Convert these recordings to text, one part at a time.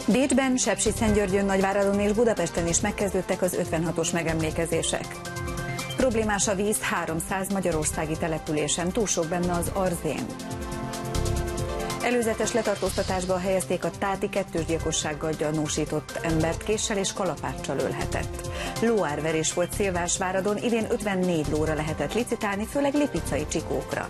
Bécsben, Sepsiszentgyörgyön, Nagyváradon és Budapesten is megkezdődtek az 56-os megemlékezések. Problémás a víz 300 magyarországi településen, túl sok benne az arzén. Előzetes letartóztatásba helyezték a táti kettős gyilkossággal gyanúsított embert, késsel és kalapáccsal ölhetett. Lóárverés volt Szilvásváradon, idén 54 lóra lehetett licitálni, főleg lipicai csikókra.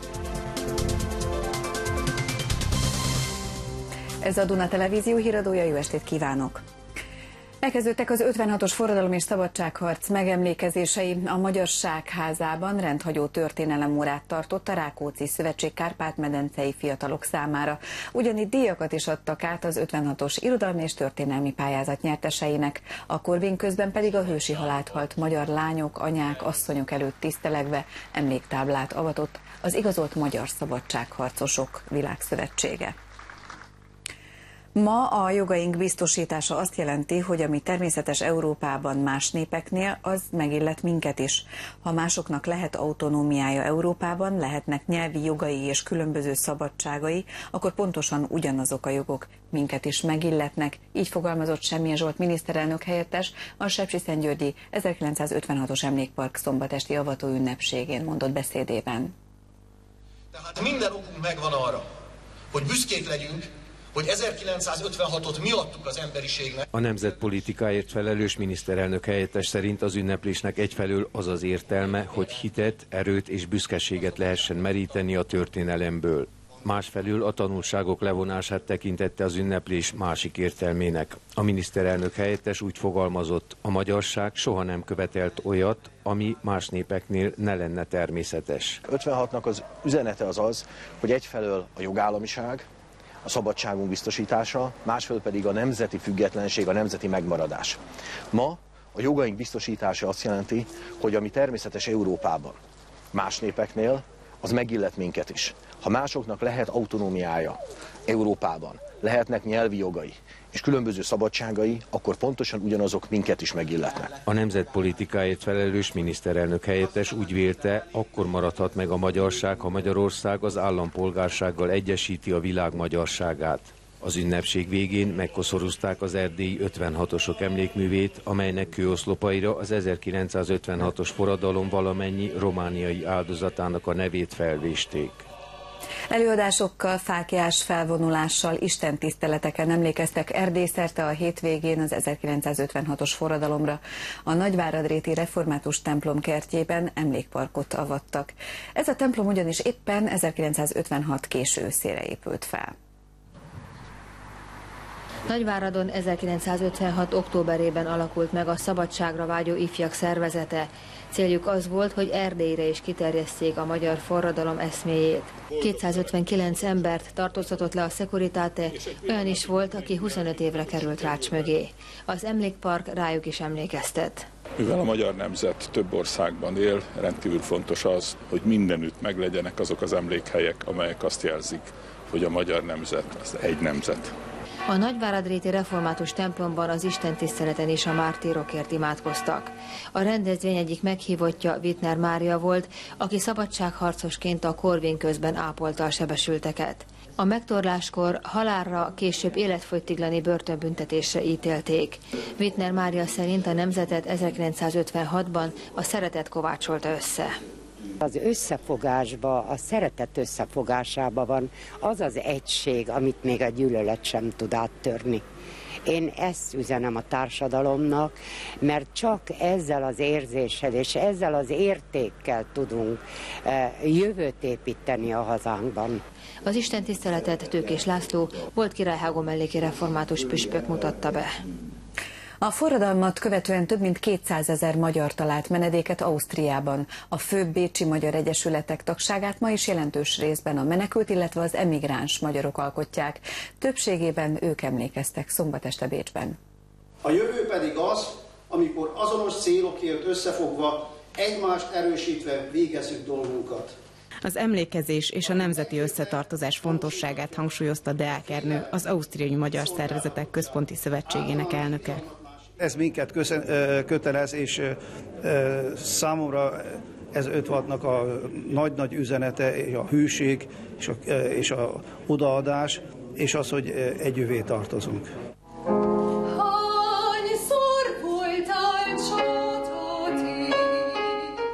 Ez a Duna Televízió híradója, jó estét kívánok! Elkezdődtek az 56-os forradalom és szabadságharc megemlékezései. A Magyarság Házában rendhagyó történelemórát tartott a Rákóczi Szövetség Kárpát-medencei fiatalok számára. Ugyanitt díjakat is adtak át az 56-os irodalmi és történelmi pályázat nyerteseinek. A Corvin közben pedig a hősi halált halt magyar lányok, anyák, asszonyok előtt tisztelegve emléktáblát avatott az Igazolt Magyar Szabadságharcosok Világszövetsége. Ma a jogaink biztosítása azt jelenti, hogy ami természetes Európában más népeknél, az megillet minket is. Ha másoknak lehet autonómiája Európában, lehetnek nyelvi jogai és különböző szabadságai, akkor pontosan ugyanazok a jogok minket is megilletnek. Így fogalmazott Semjén Zsolt miniszterelnök helyettes a sepsiszentgyörgyi 1956-os emlékpark szombatesti avató ünnepségén mondott beszédében. Tehát minden okunk megvan arra, hogy büszkék legyünk, hogy 1956-ot mi adtuk az emberiségnek. A nemzetpolitikáért felelős miniszterelnök helyettes szerint az ünneplésnek egyfelől az az értelme, hogy hitet, erőt és büszkeséget lehessen meríteni a történelemből. Másfelől a tanulságok levonását tekintette az ünneplés másik értelmének. A miniszterelnök helyettes úgy fogalmazott, a magyarság soha nem követelt olyat, ami más népeknél ne lenne természetes. 56-nak az üzenete az, hogy egyfelől a jogállamiság, a szabadságunk biztosítása, másfelől pedig a nemzeti függetlenség, a nemzeti megmaradás. Ma a jogaink biztosítása azt jelenti, hogy ami természetes Európában, más népeknél, az megillet minket is. Ha másoknak lehet autonómiája Európában, lehetnek nyelvi jogai és különböző szabadságai, akkor pontosan ugyanazok minket is megilletnek. A nemzetpolitikáért felelős miniszterelnök helyettes úgy vélte, akkor maradhat meg a magyarság, ha Magyarország az állampolgársággal egyesíti a világ magyarságát. Az ünnepség végén megkoszorúzták az erdélyi 56-osok emlékművét, amelynek kőoszlopaira az 1956-os forradalom valamennyi romániai áldozatának a nevét felvésték. Előadásokkal, fáklyás felvonulással, istentiszteleteken emlékeztek Erdélyszerte a hétvégén az 1956-os forradalomra. A nagyváradréti református templom kertjében emlékparkot avattak. Ez a templom ugyanis éppen 1956 késő őszére épült fel. Nagyváradon 1956. októberében alakult meg a szabadságra vágyó ifjak szervezete. Céljuk az volt, hogy Erdélyre is kiterjesszék a magyar forradalom eszméjét. 259 embert tartóztatott le a Securitate, olyan is volt, aki 25 évre került rács mögé. Az emlékpark rájuk is emlékeztet. Mivel a magyar nemzet több országban él, rendkívül fontos az, hogy mindenütt meglegyenek azok az emlékhelyek, amelyek azt jelzik, hogy a magyar nemzet az egy nemzet. A nagyváradréti református templomban az istentiszteleten is a mártírokért imádkoztak. A rendezvény egyik meghívottja Wittner Mária volt, aki szabadságharcosként a Corvin közben ápolta a sebesülteket. A megtorláskor halálra, később életfogytiglani börtönbüntetésre ítélték. Wittner Mária szerint a nemzetet 1956-ban a szeretet kovácsolta össze. Az összefogásban, a szeretet összefogásában van az az egység, amit még a gyűlölet sem tud áttörni. Én ezt üzenem a társadalomnak, mert csak ezzel az érzéssel és ezzel az értékkel tudunk jövőt építeni a hazánkban. Az istentiszteletet Tőkés László, volt királyhágó melléki református püspök mutatta be. A forradalmat követően több mint 200 000 magyar talált menedéket Ausztriában. A főbb bécsi magyar egyesületek tagságát ma is jelentős részben a menekült, illetve az emigráns magyarok alkotják. Többségében ők emlékeztek szombat este Bécsben. A jövő pedig az, amikor azonos célokért összefogva, egymást erősítve végezzük dolgunkat. Az emlékezés és a nemzeti összetartozás fontosságát hangsúlyozta Deák Ernő, az Ausztriai Magyar Szervezetek Központi Szövetségének elnöke. Ez minket kötelez, és számomra ez 56-nak a nagy-nagy üzenete, a hűség és a odaadás, és az, hogy együvé tartozunk.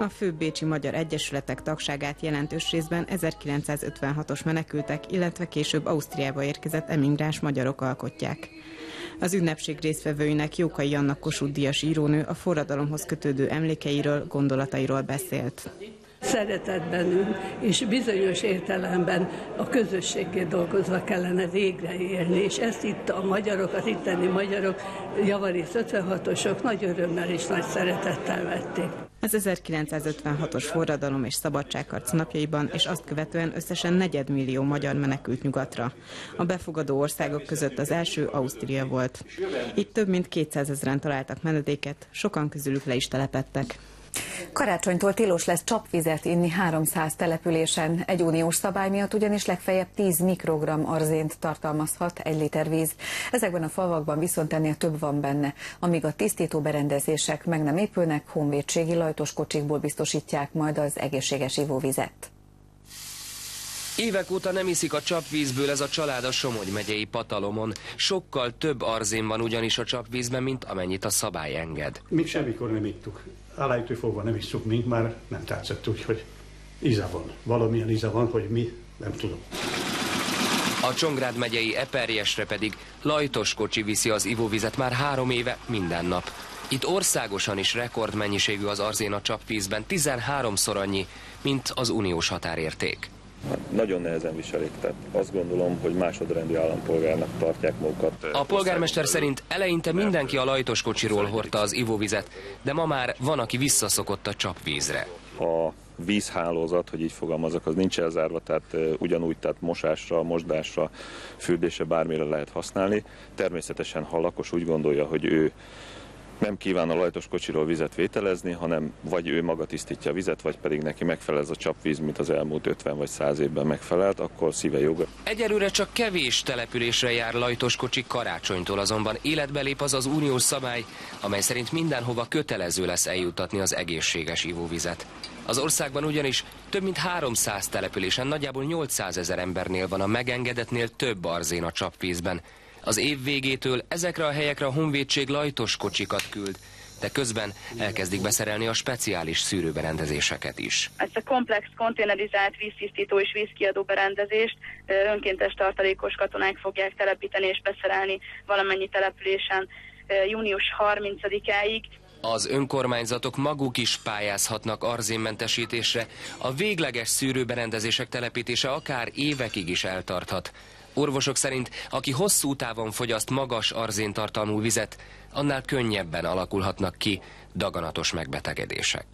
A főbb bécsi magyar egyesületek tagságát jelentős részben 1956-os menekültek, illetve később Ausztriába érkezett emigráns magyarok alkotják. Az ünnepség résztvevőinek Jókai Anna Kossuth-díjas írónő a forradalomhoz kötődő emlékeiről, gondolatairól beszélt. Szeretett bennünk, és bizonyos értelemben a közösséggé dolgozva kellene végre élni, és ezt itt a magyarok, az itteni magyarok, javarészt 56-osok nagy örömmel és nagy szeretettel vették. Az 1956-os forradalom és szabadságharc napjaiban és azt követően összesen 4 millió magyar menekült nyugatra. A befogadó országok között az első Ausztria volt. Itt több mint 200 000-en találtak menedéket, sokan közülük le is telepedtek. Karácsonytól tilos lesz csapvizet inni 300 településen. Egy uniós szabály miatt ugyanis legfeljebb 10 mikrogramm arzént tartalmazhat 1 liter víz. Ezekben a falvakban viszont ennél több van benne. Amíg a tisztító berendezések meg nem épülnek, honvédségi lajtos kocsikból biztosítják majd az egészséges ivóvizet. Évek óta nem iszik a csapvízből ez a család a Somogy megyei Patalomon. Sokkal több arzén van ugyanis a csapvízben, mint amennyit a szabály enged. Még semmikor nem ittuk. Alájtő fogva nem isszuk, mint már nem tetszett, úgyhogy íze van. Valamilyen íze van, hogy mi, nem tudom. A Csongrád megyei Eperjesre pedig lajtos kocsi viszi az ivóvizet már 3 éve minden nap. Itt országosan is rekordmennyiségű az arzén a csapvízben, 13-szor annyi, mint az uniós határérték. Nagyon nehezen viselik, tehát azt gondolom, hogy másodrendű állampolgárnak tartják magukat. A polgármester szerint eleinte mindenki a lajtos kocsiról hordta az ivóvizet, de ma már van, aki visszaszokott a csapvízre. A vízhálózat, hogy így fogalmazok, az nincs elzárva, tehát ugyanúgy, tehát mosásra, mosdásra, fürdésre, bármire lehet használni. Természetesen, ha a lakos úgy gondolja, hogy ő nem kíván a lajtos kocsiról vizet vételezni, hanem vagy ő maga tisztítja a vizet, vagy pedig neki megfelel ez a csapvíz, mint az elmúlt 50 vagy 100 évben megfelelt, akkor szíve joga. Egyelőre csak kevés településre jár lajtos kocsi, karácsonytól azonban életbe lép az az uniós szabály, amely szerint mindenhova kötelező lesz eljuttatni az egészséges ivóvizet. Az országban ugyanis több mint 300 településen, nagyjából 800 000 embernél van a megengedetnél több arzén a csapvízben. Az év végétől ezekre a helyekre a honvédség lajtos kocsikat küld, de közben elkezdik beszerelni a speciális szűrőberendezéseket is. Ezt a komplex konténerizált víztisztító és vízkiadó berendezést önkéntes tartalékos katonák fogják telepíteni és beszerelni valamennyi településen június 30-áig. Az önkormányzatok maguk is pályázhatnak arzénmentesítésre, a végleges szűrőberendezések telepítése akár évekig is eltarthat. Orvosok szerint, aki hosszú távon fogyaszt magas arzéntartalmú vizet, annál könnyebben alakulhatnak ki daganatos megbetegedések.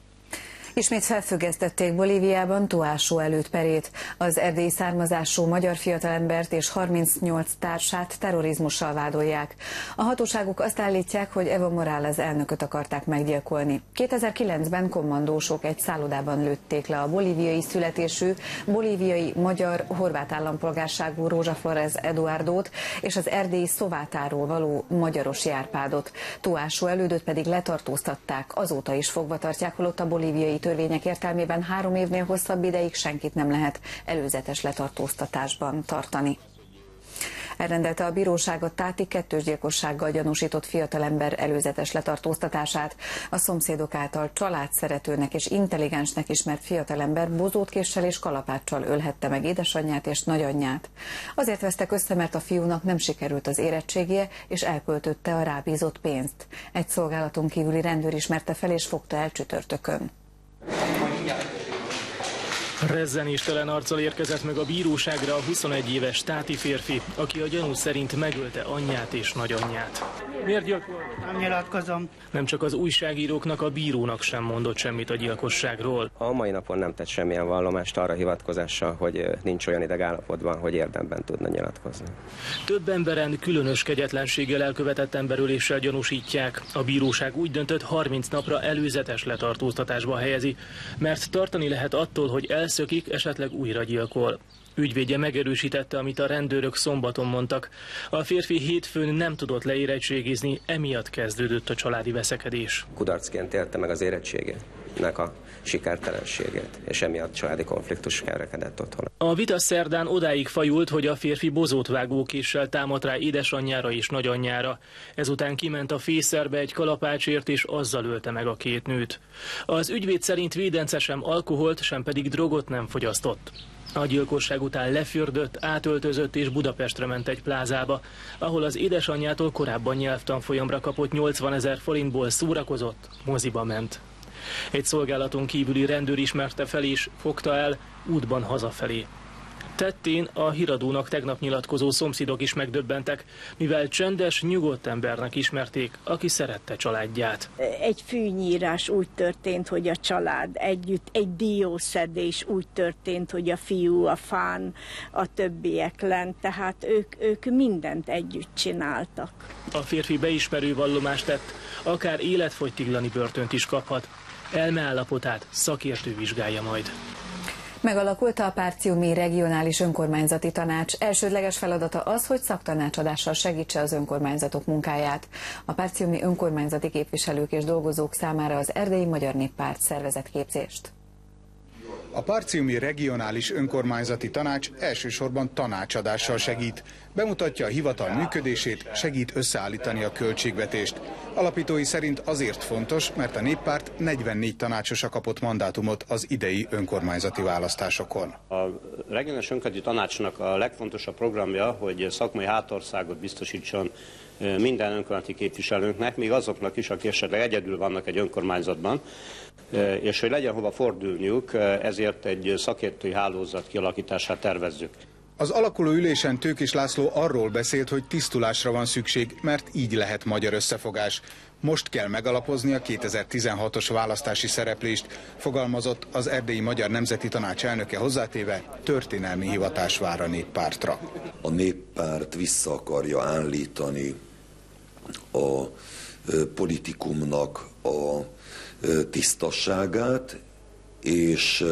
Ismét felfüggesztették Bolíviában Tuásó előtt perét. Az erdélyi származású magyar fiatalembert és 38 társát terrorizmussal vádolják. A hatóságok azt állítják, hogy Evo Morales elnököt akarták meggyilkolni. 2009-ben kommandósok egy szállodában lőtték le a bolíviai születésű, bolíviai magyar-horvát állampolgárságú Rózsa Flores Eduardót és az erdélyi Szovátáról való magyaros Járpádot. Tuásó elődöt pedig letartóztatták, azóta is fogva tartják, holott a bolíviai törvények értelmében 3 évnél hosszabb ideig senkit nem lehet előzetes letartóztatásban tartani. Elrendelte a bíróság a táti kettős gyilkossággal gyanúsított fiatalember előzetes letartóztatását. A szomszédok által családszeretőnek és intelligensnek ismert fiatalember bozótkéssel és kalapáccsal ölhette meg édesanyját és nagyanyját. Azért vesztek össze, mert a fiúnak nem sikerült az érettségie, és elköltötte a rábízott pénzt. Egy szolgálaton kívüli rendőr ismerte fel és fogta el csütörtökön. Rezzenéstelen arccal érkezett meg a bíróságra a 21 éves táti férfi, aki a gyanú szerint megölte anyját és nagyanyját. Miért gyilkolt? Nem nyilatkozom. Nem csak az újságíróknak, a bírónak sem mondott semmit a gyilkosságról. A mai napon nem tett semmilyen vallomást arra hivatkozással, hogy nincs olyan idegállapotban, hogy érdemben tudna nyilatkozni. Több emberen különös kegyetlenséggel elkövetett emberöléssel gyanúsítják. A bíróság úgy döntött, 30 napra előzetes letartóztatásba helyezi, mert tartani lehet attól, hogy elszökik, esetleg újra gyilkol. Ügyvédje megerősítette, amit a rendőrök szombaton mondtak. A férfi hétfőn nem tudott leérettségizni, emiatt kezdődött a családi veszekedés. Kudarcként élte meg az érettségét. nek a sikertelenségét, és emiatt családi konfliktus kerekedett otthon. A vita szerdán odáig fajult, hogy a férfi bozótvágókéssel támadt rá édesanyjára és nagyanyjára. Ezután kiment a fészerbe egy kalapácsért, és azzal ölte meg a két nőt. Az ügyvéd szerint védence sem alkoholt, sem pedig drogot nem fogyasztott. A gyilkosság után lefürdött, átöltözött és Budapestre ment egy plázába, ahol az édesanyjától korábban nyelvtanfolyamra kapott 80 000 forintból szórakozott, moziba ment. Egy szolgálaton kívüli rendőr ismerte fel és fogta el útban hazafelé. Tettén a híradónak tegnap nyilatkozó szomszédok is megdöbbentek, mivel csendes, nyugodt embernek ismerték, aki szerette családját. Egy fűnyírás úgy történt, hogy a család együtt, egy diószedés úgy történt, hogy a fiú a fán, a többiek lent, tehát ők mindent együtt csináltak. A férfi beismerő vallomást tett, akár életfogytiglani börtönt is kaphat. Elmeállapotát szakértő vizsgálja majd. Megalakult a Párciumi Regionális Önkormányzati Tanács. Elsődleges feladata az, hogy szaktanácsadással segítse az önkormányzatok munkáját. A párciumi önkormányzati képviselők és dolgozók számára az Erdélyi Magyar Néppárt szervezett képzést. A Párciumi Regionális Önkormányzati Tanács elsősorban tanácsadással segít. Bemutatja a hivatal működését, segít összeállítani a költségvetést. Alapítói szerint azért fontos, mert a Néppárt 44 tanácsosa kapott mandátumot az idei önkormányzati választásokon. A Regionális Önkormányzati Tanácsnak a legfontosabb programja, hogy szakmai hátországot biztosítson minden önkormányzati képviselőnknek, még azoknak is, akik esetleg egyedül vannak egy önkormányzatban, és hogy legyen hova fordulniuk, ezért egy szakértői hálózat kialakítását tervezzük. Az alakuló ülésen Tőkés László arról beszélt, hogy tisztulásra van szükség, mert így lehet magyar összefogás. Most kell megalapozni a 2016-os választási szereplést, fogalmazott az Erdélyi Magyar Nemzeti Tanács elnöke, hozzátéve történelmi hivatás vár a Néppártra. A Néppárt vissza akarja állítani a politikumnak a tisztasságát, és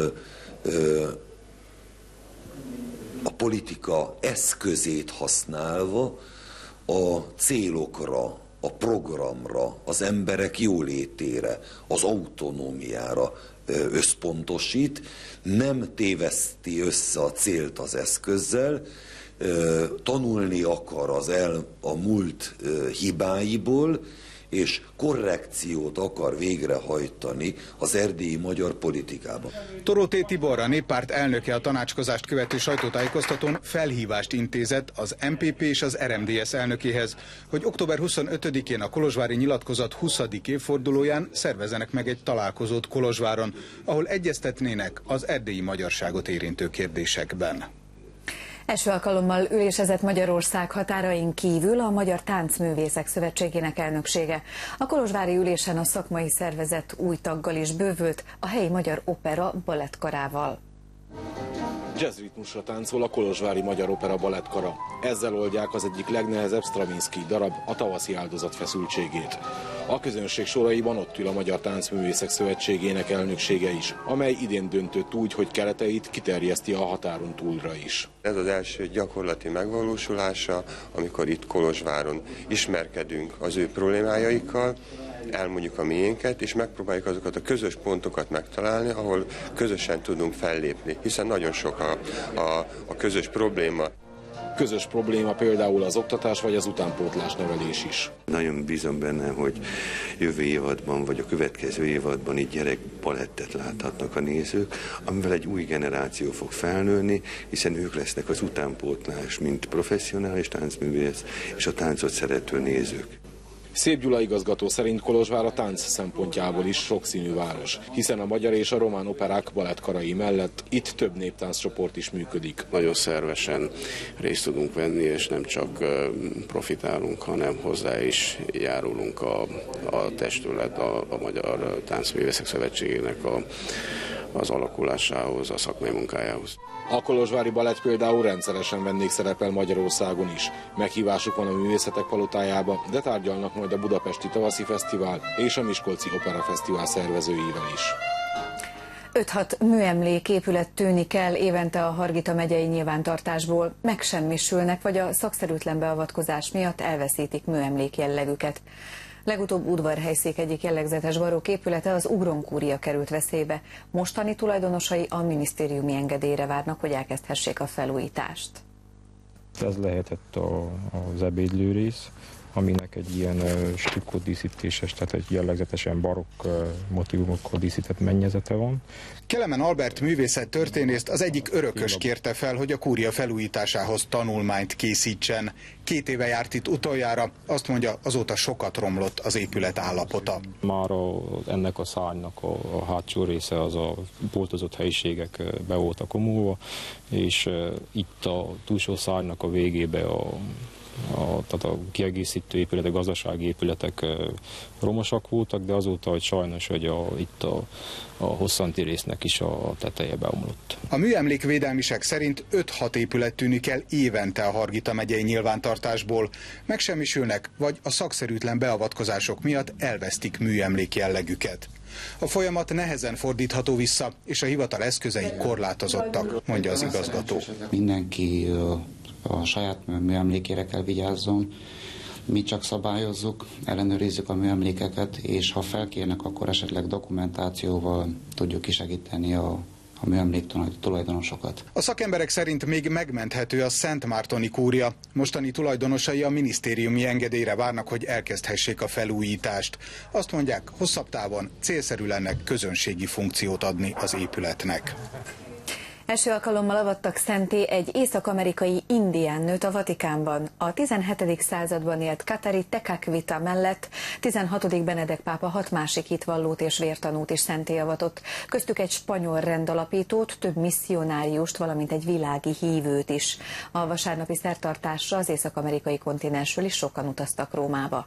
a politika eszközét használva a célokra, a programra, az emberek jólétére, az autonómiára összpontosít, nem téveszti össze a célt az eszközzel, tanulni akar a múlt hibáiból, és korrekciót akar végrehajtani az erdélyi magyar politikában. Toroté Tibor, a Néppárt elnöke a tanácskozást követő sajtótájékoztatón felhívást intézett az MPP és az RMDSZ elnökéhez, hogy október 25-én a kolozsvári nyilatkozat 20. évfordulóján szervezenek meg egy találkozót Kolozsváron, ahol egyeztetnének az erdélyi magyarságot érintő kérdésekben. Első alkalommal ülésezett Magyarország határain kívül a Magyar Táncművészek Szövetségének elnöksége. A kolozsvári ülésen a szakmai szervezet új taggal is bővült, a helyi Magyar Opera balettkarával. Jazzritmusra táncol a kolozsvári Magyar Opera balettkara. Ezzel oldják az egyik legnehezebb Stravinsky darab, a Tavaszi áldozat feszültségét. A közönség soraiban ott ül a Magyar Táncművészek Szövetségének elnöksége is, amely idén döntött úgy, hogy kereteit kiterjeszti a határon túlra is. Ez az első gyakorlati megvalósulása, amikor itt Kolozsváron ismerkedünk az ő problémájaikkal, elmondjuk a miénket, és megpróbáljuk azokat a közös pontokat megtalálni, ahol közösen tudunk fellépni, hiszen nagyon sok a közös probléma. Közös probléma például az oktatás vagy az utánpótlás nevelés is. Nagyon bízom benne, hogy jövő évadban vagy a következő évadban így gyerekbalettet láthatnak a nézők, amivel egy új generáció fog felnőni, hiszen ők lesznek az utánpótlás, mint professzionális táncművész és a táncot szerető nézők. Szép Gyula igazgató szerint Kolozsvár a tánc szempontjából is sokszínű város, hiszen a magyar és a román operák balettkarai mellett itt több néptánccsoport is működik. Nagyon szervesen részt tudunk venni, és nem csak profitálunk, hanem hozzá is járulunk a testület, a Magyar Táncművészek Szövetségének az alakulásához, a szakmai munkájához. A kolozsvári balett például rendszeresen vendégszerepel Magyarországon is. Meghívásuk van a Művészetek Palotájába, de tárgyalnak majd a Budapesti Tavaszi Fesztivál és a Miskolci Opera Fesztivál szervezőivel is. 5-6 műemléképület tűnik el évente a Hargita megyei nyilvántartásból. Megsemmisülnek, vagy a szakszerűtlen beavatkozás miatt elveszítik műemlék jellegüket. Legutóbb udvarhelyszék egyik jellegzetes barokk épülete, az Ugron-kúria került veszélybe. Mostani tulajdonosai a minisztériumi engedélyre várnak, hogy elkezdhessék a felújítást. Ez lehetett az ebédlőrész, aminek egy ilyen stikkó díszítéses, tehát egy jellegzetesen barokk motívumokkal díszített mennyezete van. Kelemen Albert művészettörténészt az egyik örökös kérte fel, hogy a kúria felújításához tanulmányt készítsen. 2 éve járt itt utoljára, azt mondja, azóta sokat romlott az épület állapota. Már ennek a szárnynak a hátsó része, az a boltozott helyiségek be voltak omulva, és itt a túlsó szárnynak a végébe tehát a kiegészítő épületek, gazdasági épületek romosak voltak, de azóta, hogy sajnos, hogy itt a hosszanti résznek is a teteje beomlott. A műemlékvédelmisek szerint 5-6 épület tűnik el évente a Hargita megyei nyilvántartásból. Megsemmisülnek, vagy a szakszerűtlen beavatkozások miatt elvesztik műemlék jellegüket. A folyamat nehezen fordítható vissza, és a hivatal eszközei korlátozottak, mondja az igazgató. Mindenki a saját műemlékére kell vigyázzon. Mi csak szabályozzuk, ellenőrizzük a műemlékeket, és ha felkérnek, akkor esetleg dokumentációval tudjuk kisegíteni a műemlék tulajdonosokat. A szakemberek szerint még megmenthető a Szentmártoni kúria. Mostani tulajdonosai a minisztériumi engedélyre várnak, hogy elkezdhessék a felújítást. Azt mondják, hosszabb távon célszerű lenne közönségi funkciót adni az épületnek. Első alkalommal avattak szentté egy észak-amerikai indián nőt a Vatikánban. A 17. században élt Kateri Tekakwitha mellett 16. Benedek pápa 6 másik hitvallót és vértanút is szentté avatott. Köztük egy spanyol rendalapítót, több misszionáriust, valamint egy világi hívőt is. A vasárnapi szertartásra az észak-amerikai kontinensről is sokan utaztak Rómába.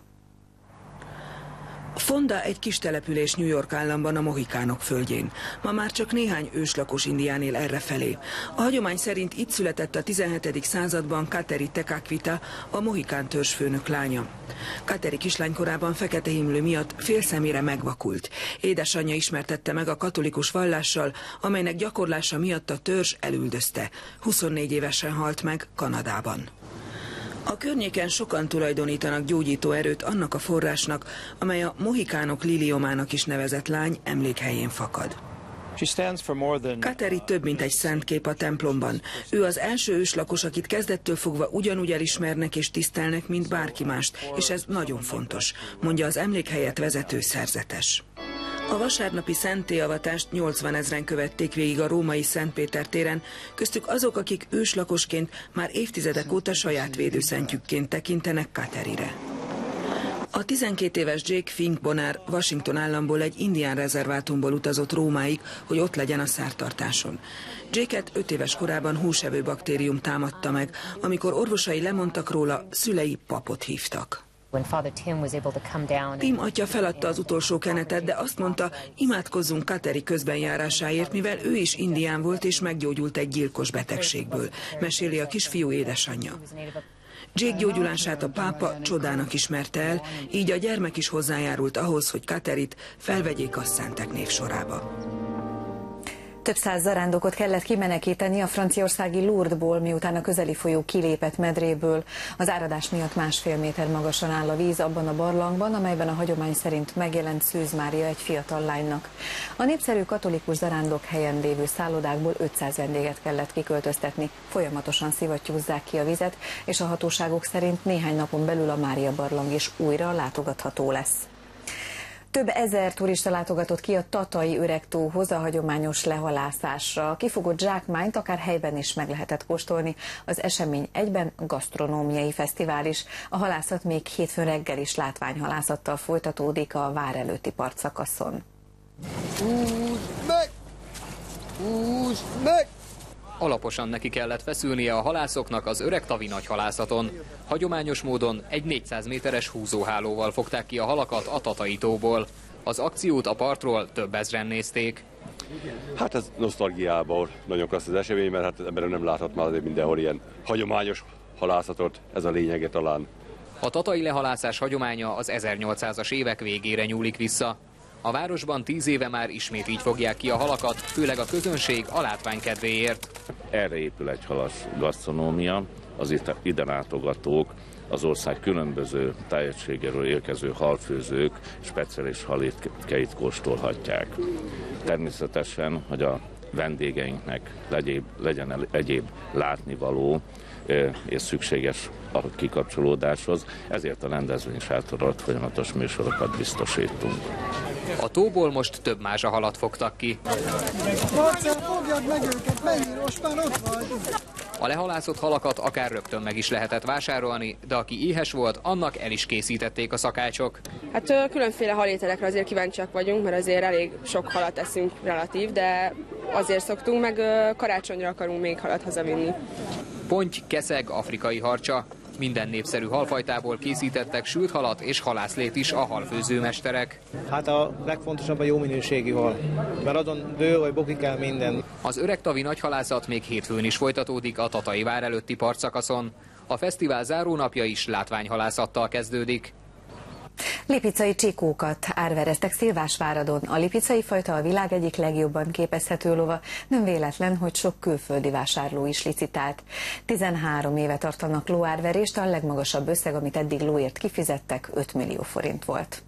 Fonda egy kis település New York államban, a mohikánok földjén. Ma már csak néhány őslakos indián él errefelé. A hagyomány szerint itt született a 17. században Kateri Tekakwitha, a mohikán törzsfőnök lánya. Kateri kislánykorában fekete himlő miatt fél szemére megvakult. Édesanyja ismertette meg a katolikus vallással, amelynek gyakorlása miatt a törzs elüldözte. 24 évesen halt meg Kanadában. A környéken sokan tulajdonítanak gyógyító erőt annak a forrásnak, amely a mohikánok liliomának is nevezett lány emlékhelyén fakad. Kateri több mint egy szentkép a templomban. Ő az első őslakos, akit kezdettől fogva ugyanúgy elismernek és tisztelnek, mint bárki mást, és ez nagyon fontos, mondja az emlékhelyet vezető szerzetes. A vasárnapi szenttéavatást 80 000-en követték végig a római Szentpéter téren, köztük azok, akik őslakosként már évtizedek óta saját védőszentjükként tekintenek Katerire. A 12 éves Jake Finkbonner Washington államból egy indián rezervátumból utazott Rómáig, hogy ott legyen a szertartáson. Jake-et 5 éves korában húsevő baktérium támadta meg, amikor orvosai lemondtak róla, szülei papot hívtak. Tim atya feladta az utolsó kenetet, de azt mondta, imádkozzunk Kateri közbenjárásáért, mivel ő is indián volt és meggyógyult egy gyilkos betegségből, meséli a kisfiú édesanyja. Jake gyógyulását a pápa csodának ismerte el, így a gyermek is hozzájárult ahhoz, hogy Katerit felvegyék a szentek névsorába. Több száz zarándokot kellett kimenekíteni a franciaországi Lourdesból, miután a közeli folyó kilépett medréből. Az áradás miatt 1,5 méter magasan áll a víz abban a barlangban, amelyben a hagyomány szerint megjelent Szűz Mária egy fiatal lánynak. A népszerű katolikus zarándok helyen lévő szállodákból 500 vendéget kellett kiköltöztetni. Folyamatosan szivattyúzzák ki a vizet, és a hatóságok szerint néhány napon belül a Mária barlang is újra látogatható lesz. Több ezer turista látogatott ki a Tatai Öregtóhoz a hagyományos lehalászásra. A kifogott zsákmányt akár helyben is meg lehetett kóstolni. Az esemény egyben gasztronómiai fesztivál is. A halászat még hétfőn reggel is látványhalászattal folytatódik a vár előtti partszakaszon. Húzd meg! Húzd meg! Alaposan neki kellett feszülnie a halászoknak az Öregtavi nagy halászaton. Hagyományos módon egy 400 méteres húzóhálóval fogták ki a halakat a Tatai tóból. Az akciót a partról több ezren nézték. Hát ez nosztalgiából nagyon klassz az esemény, mert hát az ember nem láthat már azért mindenhol ilyen hagyományos halászatot, ez a lényege talán. A tatai lehalászás hagyománya az 1800-as évek végére nyúlik vissza. A városban 10 éve már ismét így fogják ki a halakat, főleg a közönség a látvány kedvéért. Erre épül egy halász gasztronómia, az ide látogatók az ország különböző tájegységéről érkező halfőzők speciális halétkeit kóstolhatják. Természetesen, hogy a vendégeinknek legyen egyéb látnivaló és szükséges a kikapcsolódáshoz, ezért a rendezvény sátorat folyamatos műsorokat biztosítunk. A tóból most több mázsahalat fogtak ki. Fogjad meg őket, menjél, most már ott vagy! A lehalászott halakat akár rögtön meg is lehetett vásárolni, de aki éhes volt, annak el is készítették a szakácsok. Hát különféle halételekre azért kíváncsiak vagyunk, mert azért elég sok halat eszünk relatív, de azért szoktunk, meg karácsonyra akarunk még halat hazavinni. Ponty, keszeg, afrikai harcsa. Minden népszerű halfajtából készítettek sült halat és halászlét is a halfőzőmesterek. Hát a legfontosabb a jó minőségi hal, mert azon bő vagy bokik el minden. Az öregtavi nagyhalászat még hétfőn is folytatódik a Tatai vár előtti partszakaszon. A fesztivál zárónapja is látványhalászattal kezdődik. Lipicai csikókat árvereztek Szilvásváradon. A lipicai fajta a világ egyik legjobban képezhető lova. Nem véletlen, hogy sok külföldi vásárló is licitált. 13 éve tartanak lóárverést, a legmagasabb összeg, amit eddig lóért kifizettek, 5 millió forint volt.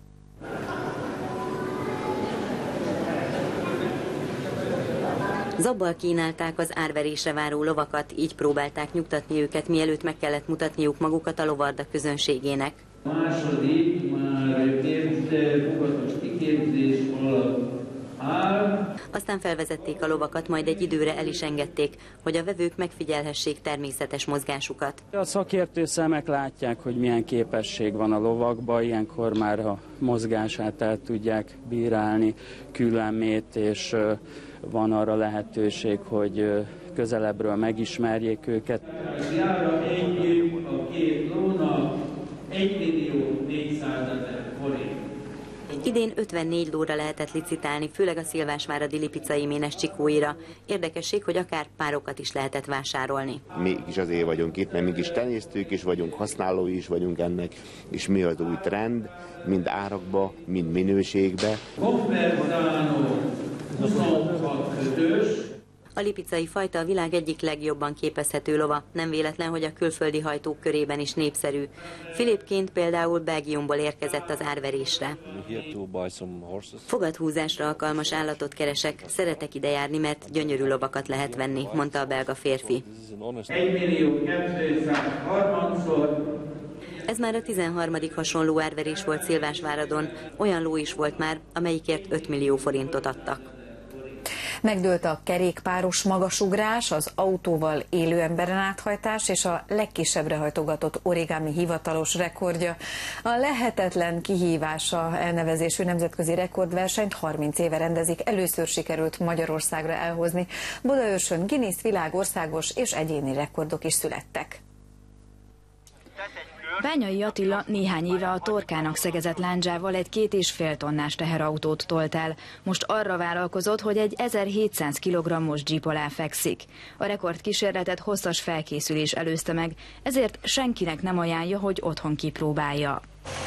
Zabbal kínálták az árverésre váró lovakat, így próbálták nyugtatni őket, mielőtt meg kellett mutatniuk magukat a lovarda közönségének. A második már fokozatos kiképzés alatt áll. Aztán felvezették a lovakat, majd egy időre el is engedték, hogy a vevők megfigyelhessék természetes mozgásukat. A szakértő szemek látják, hogy milyen képesség van a lovakban, ilyenkor már a mozgását el tudják bírálni, különmét, és van arra lehetőség, hogy közelebbről megismerjék őket. Jára ennyi a két lónak 1 millió 400 000 forint. Idén 54 lóra lehetett licitálni, főleg a szilvásváradi lipicai ménes csikóira. Érdekesség, hogy akár párokat is lehetett vásárolni. Mi is azért vagyunk itt, mert mégis tenyésztők is vagyunk, használói is vagyunk ennek, és mi az új trend, mind árakba, mind minőségbe. A lipicai fajta a világ egyik legjobban képezhető lova, nem véletlen, hogy a külföldi hajtók körében is népszerű. Filipként például Belgiumból érkezett az árverésre. Fogathúzásra alkalmas állatot keresek, szeretek ide járni, mert gyönyörű lovakat lehet venni, mondta a belga férfi. 1 millió 230-szor. Ez már a 13. hasonló árverés volt Szilvásváradon, olyan ló is volt már, amelyikért 5 millió forintot adtak. Megdőlt a kerékpáros magasugrás, az autóval élő emberen áthajtás és a legkisebbre hajtogatott origami hivatalos rekordja. A lehetetlen kihívása elnevezésű nemzetközi rekordversenyt 30 éve rendezik, először sikerült Magyarországra elhozni. Budaörsön Guinness világországos és egyéni rekordok is születtek. Bányai Attila néhány éve a torkának szegezett lándzsával egy 2,5 tonnás teherautót tolt el. Most arra vállalkozott, hogy egy 1700 kg-os dzsíp alá fekszik. A rekordkísérletet hosszas felkészülés előzte meg, ezért senkinek nem ajánlja, hogy otthon kipróbálja.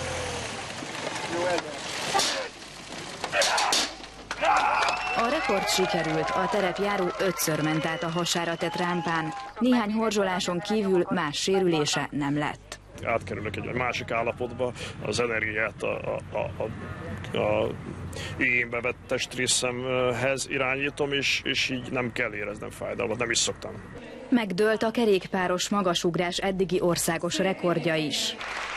A rekord sikerült, a terepjáró 5-ször ment át a hasára tett rámpán. Néhány horzsoláson kívül más sérülése nem lett. Átkerülök egy másik állapotba, az energiát a igénybe vett testrészemhez irányítom, és így nem kell éreznem fájdalmat, nem is szoktam. Megdőlt a kerékpáros magasugrás eddigi országos rekordja is.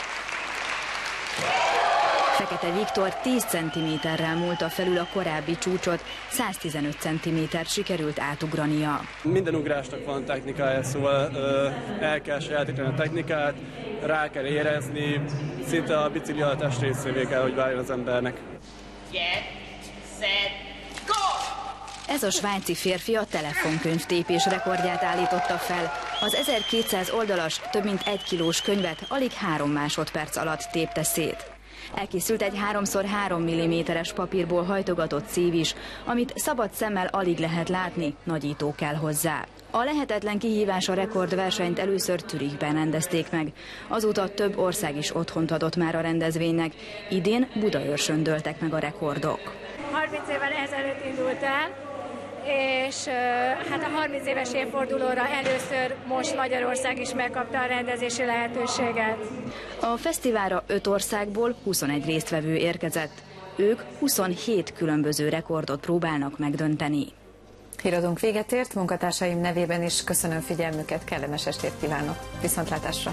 Fekete Viktor 10 cm-rel múlta felül a korábbi csúcsot, 115 cm-t sikerült átugrania. Minden ugrásnak van technikája, szóval el kell sajátítani a technikát, rá kell érezni, szinte a bicikli a testrészévé kell, hogy váljon az embernek. Ez a svájci férfi a telefonkönyvtépés rekordját állította fel. Az 1200 oldalas, több mint 1 kilós könyvet alig 3 másodperc alatt tépte szét. Elkészült egy 3x3 mm-es papírból hajtogatott szív is, amit szabad szemmel alig lehet látni, nagyító kell hozzá. A lehetetlen kihívás a rekordversenyt először Zürichben rendezték meg. Azóta több ország is otthont adott már a rendezvénynek. Idén Budaörsön dőltek meg a rekordok. 30 évvel ezelőtt indult el, és hát a 30 éves évfordulóra először most Magyarország is megkapta a rendezési lehetőséget. A fesztiválra 5 országból 21 résztvevő érkezett. Ők 27 különböző rekordot próbálnak megdönteni. Híradónk véget ért, munkatársaim nevében is köszönöm figyelmüket, kellemes estét kívánok. Viszontlátásra!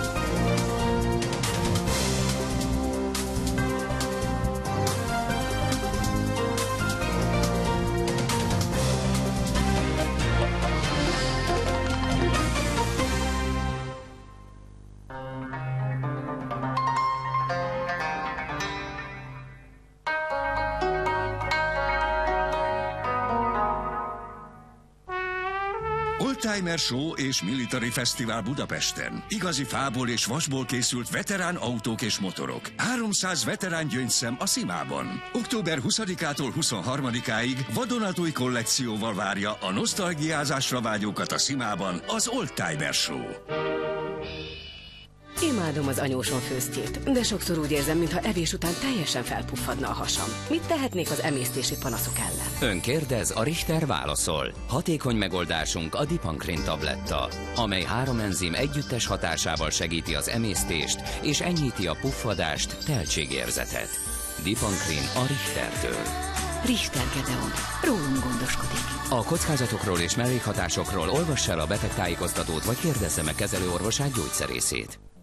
Oldtimer Show és Military Fesztivál Budapesten. Igazi fából és vasból készült veterán autók és motorok. 300 veterán gyöngyszem a Szimában. Október 20-ától 23-áig vadonatúj kollekcióval várja a nosztalgiázásra vágyókat a Szimában az Oldtimer Show. Imádom az anyósom főztjét, de sokszor úgy érzem, mintha evés után teljesen felpuffadna a hasam. Mit tehetnék az emésztési panaszok ellen? Ön kérdez, a Richter válaszol. Hatékony megoldásunk a Dipankrin tabletta, amely 3 enzim együttes hatásával segíti az emésztést és enyhíti a puffadást, teltségérzetet. Dipankrin a Richtertől. Richter Gedeon. Rólunk gondoskodik. A kockázatokról és mellékhatásokról olvassa el a betegtájékoztatót, vagy kérdezze meg kezelőorvosát, gyógyszerészét.